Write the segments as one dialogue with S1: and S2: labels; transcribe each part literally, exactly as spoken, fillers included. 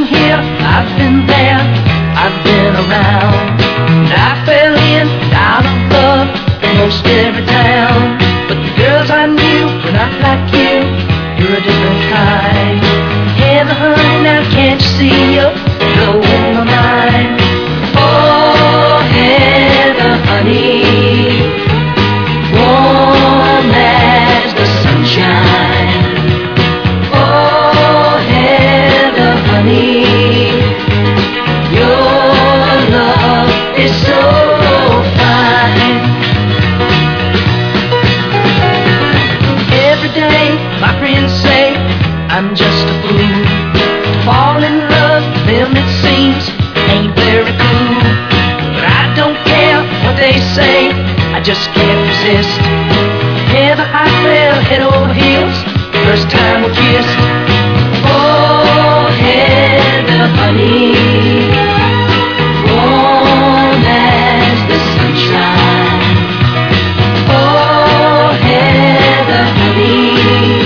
S1: here, I've been there, I've been around. And I fell in, out of love, in most every town. But the girls I knew were not like you, you're a different kind. Heather, honey, now can't you see you're blowing my mind? Oh, Heather, honey, warm as the sunshine. Oh, Heather, honey, your love is so fine. Every day my friends say I'm just a fool. To fall in love with them, it seems, ain't very cool. But I don't care what they say, I just can't resist. Heather, I fell head over heels the first time we kissed. Oh, Heather, honey, warm as the sunshine. Oh, Heather, honey,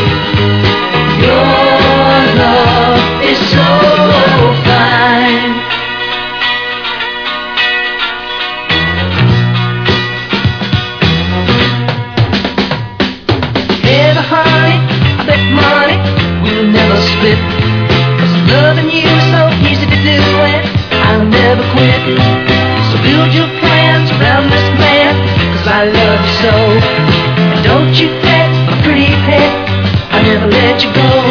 S1: your love is so fine. Heather, honey, I bet money we'll never split. 'Cause loving you is so easy to do and I'll never quit. So build your plans around this man, 'cause I love you so. And don't you fret, my pretty pet, I'll never let you go.